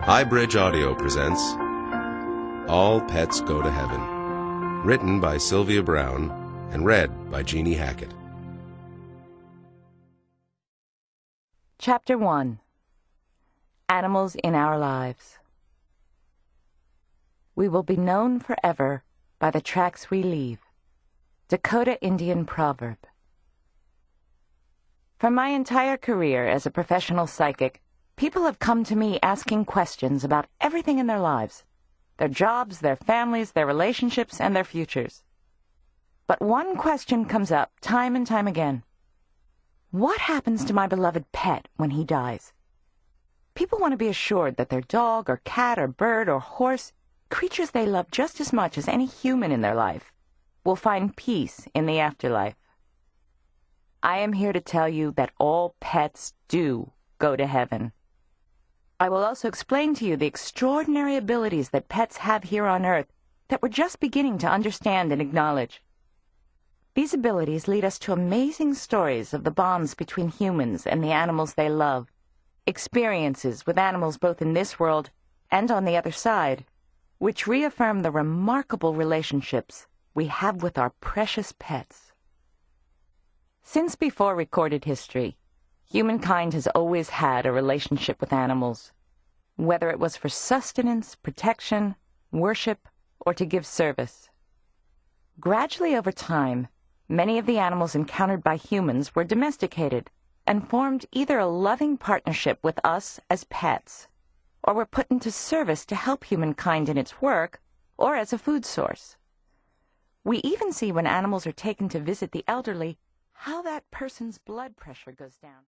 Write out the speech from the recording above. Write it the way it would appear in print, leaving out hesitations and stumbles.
iBridge Audio presents All Pets Go to Heaven, written by Sylvia Brown and read by Jeannie Hackett. Chapter 1. Animals in Our Lives. We will be known forever by the tracks we leave. Dakota Indian Proverb. For my entire career as a professional psychic, people have come to me asking questions about everything in their lives, their jobs, their families, their relationships, and their futures. But one question comes up time and time again. What happens to my beloved pet when he dies? People want to be assured that their dog or cat or bird or horse, creatures they love just as much as any human in their life, will find peace in the afterlife. I am here to tell you that all pets do go to heaven. I will also explain to you the extraordinary abilities that pets have here on Earth that we're just beginning to understand and acknowledge. These abilities lead us to amazing stories of the bonds between humans and the animals they love, experiences with animals both in this world and on the other side, which reaffirm the remarkable relationships we have with our precious pets. Since before recorded history, humankind has always had a relationship with animals, whether it was for sustenance, protection, worship, or to give service. Gradually over time, many of the animals encountered by humans were domesticated and formed either a loving partnership with us as pets, or were put into service to help humankind in its work, or as a food source. We even see when animals are taken to visit the elderly how that person's blood pressure goes down.